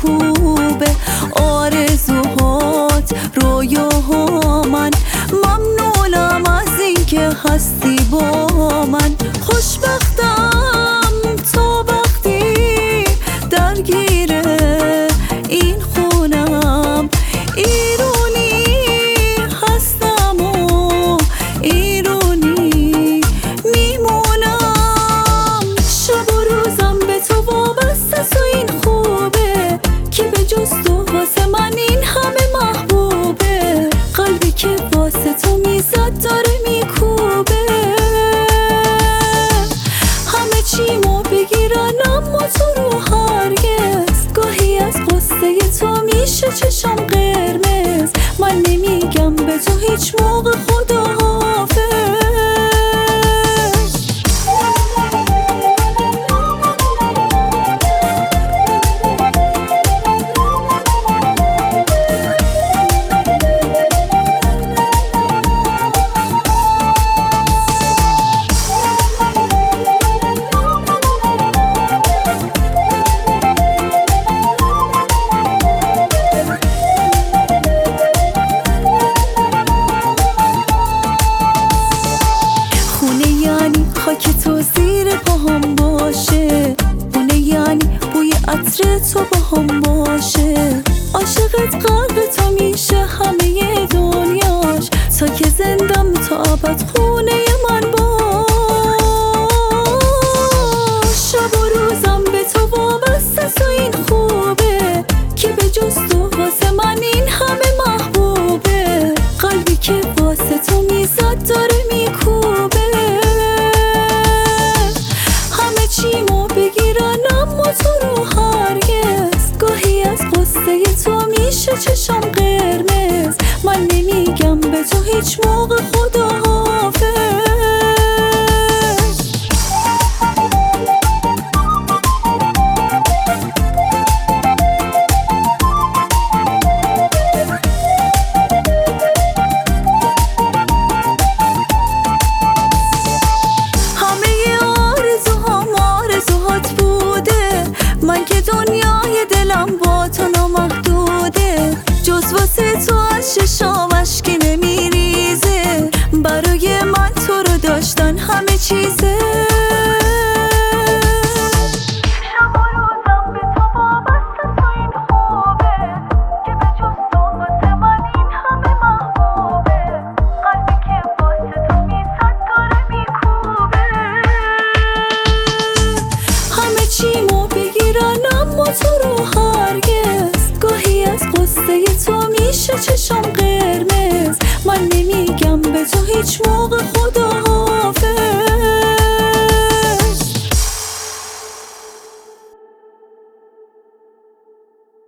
خوبه، آرزوهات رویاها من. ممنونم از این که هستی با من. خوشبختم تا وقتی درگیر این خونم، ایرونی هستم و ایرونی میمونم. شب و روزم به تو وابسته و این خوبه که به جز تو واسه من این همه محبوبه. قلبی که واسه تو میزد داره میکوبه، همه چیمو بگیرن اما تو رو هرگز. گاهی از قصه تو میشه چشم قرمز، من نمیگم به تو هیچ موقع خداحافظ. خاک تو زیر پاهم باشه، خونه یعنی بوی عطر تو باهم باشه. عاشقت قلب تو میشه همه دنیاش، تا که زندم تا ابد خونه من باش. شب و روزم به تو وابسته و این خوبه که به جز تو واسه من این همه محبوبه. قلبی که واسه تو میزد داره میکوبه، چیمو بگیرن اما تو رو هرگز. گاهی از قصه تو میشه چشم قرمز، من نمیگم به تو هیچ موقع خداحافظ. من که دنیای دلم با تو نامحدوده، جز واسه تو از چشام اشکی نمیریزه. برای من تو رو داشتن همه چیزه. شب و روزم به تو وابسته و این خوبه که به جز تو واسه من این همه محبوبه. قلبی که واسه تو میزد داره میکوبه، همه چیمو بگیرن اما تو رو هرگز. گاهی از قصه تو